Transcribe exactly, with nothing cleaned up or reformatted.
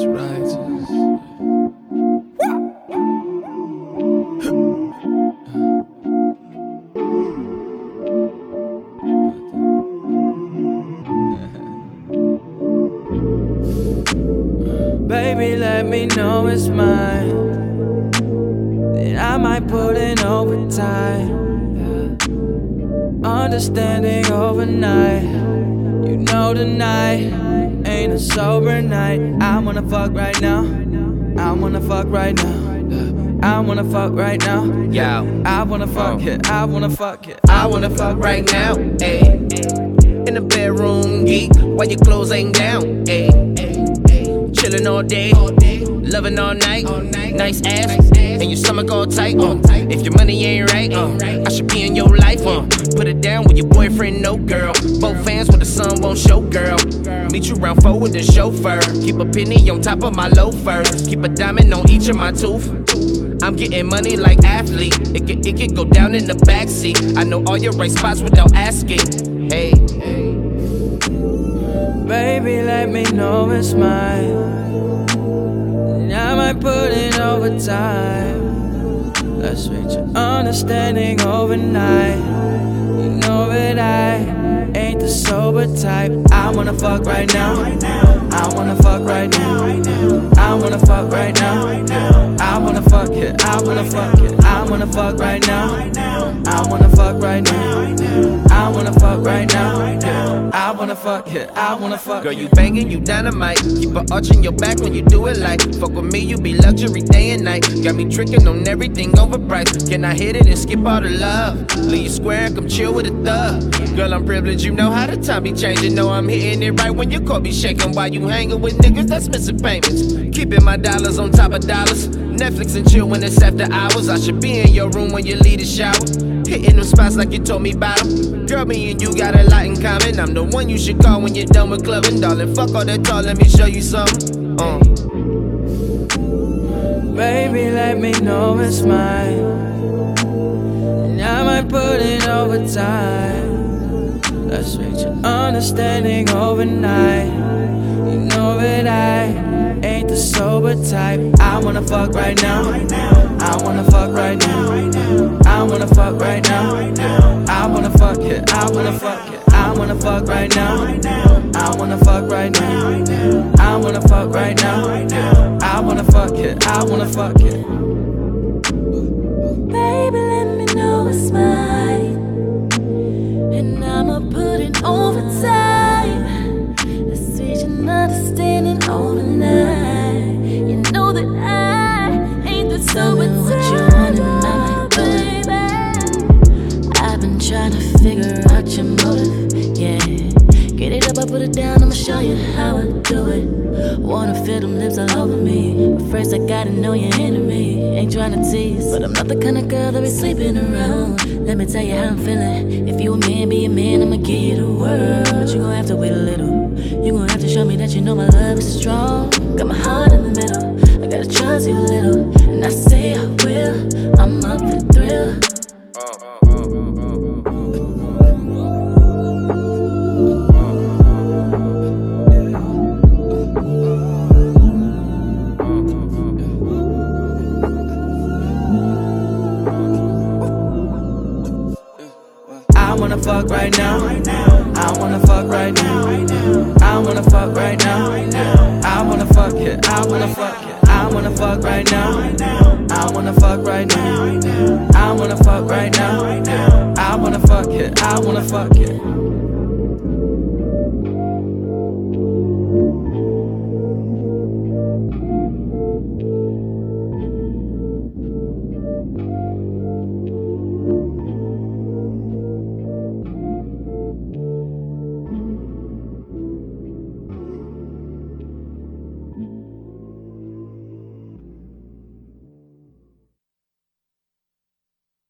It's righteous. Baby, let me know it's mine. Then I might put in overtime. Yeah. Understanding overnight. You know tonight ain't a sober night. I wanna fuck right now. I wanna fuck right now. I wanna fuck right now. Yeah, I wanna fuck it. I wanna fuck it. I wanna fuck right now. Ayy, in the bedroom, geek, while your clothes ain't down. Ayy, chillin' all day, loving all night. Nice ass, and your stomach all tight. Uh. If your money ain't right, uh, I should be in your life. Uh. Put it down with your boyfriend, no girl. Both fans when the sun won't show, girl. Meet you round four with the chauffeur. Keep a penny on top of my loafers. Keep a diamond on each of my tooth. I'm getting money like athlete. It can, it can go down in the backseat. I know all your right spots without asking. Hey, baby, let me know it's mine. And I might put in overtime. Let's reach an understanding overnight. You know that I ain't the sober type. I wanna fuck right now. I wanna fuck right now. I wanna fuck right now. I wanna fuck it. I wanna fuck it. I wanna fuck right now. I wanna fuck right now. I wanna fuck right now. I wanna fuck it. I wanna fuck. Girl, you banging, you dynamite. Keep an arch in your back when you do it like. Fuck with me, you be luxury day and night. Got me tricking on everything overpriced. Can I hit it and skip all the love? Leave you square and come chill with a thug. Girl, I'm privileged, you know how the time be changing. Know I'm hitting it right when your car be shaking. While you hanging with niggas that's missing payments. Keeping my dollars on top of dollars. Netflix and chill when it's after hours. I should be in your room when you leave the shower. Hitting them spots like you told me about them. Girl, me and you got a lot in common. I'm the one you should call when you're done with clubbing. Darling, fuck all that talk, let me show you something. Uh. Baby, let me know it's mine. And I might put in overtime. Let's reach an understanding overnight. You know that I ain't the sober type. I wanna fuck right now. I wanna fuck right now. I wanna fuck right now. I wanna fuck it. I wanna fuck it. I wanna fuck right now. I wanna fuck right now. I wanna fuck right now. I wanna fuck it. I wanna fuck it. Baby, let me know it's mine. And I'ma put in overtime. Let's reach an understanding overnight. You know that I ain't the sober type, baby. I've been trying to figure out your motive, yeah. Get it up, I put it down, I'ma show you how I do it. Wanna feel them lips all over me, but first I gotta know your enemy. Ain't tryna tease, but I'm not the kind of girl that be sleeping around. Let me tell you how I'm feeling. If you a man, be a man, I'ma give you the world. You gon' have to wait a little. You gon' have to show me that you know my love is strong. Got my heart in the middle, I gotta trust you a little. And I say I will, I'm up for the thrill. I wanna fuck right now. I wanna fuck right now. I wanna fuck right now. I wanna fuck it. I wanna fuck it. I wanna fuck right now. I wanna fuck right now. I wanna fuck right now. I wanna fuck it. I wanna fuck it.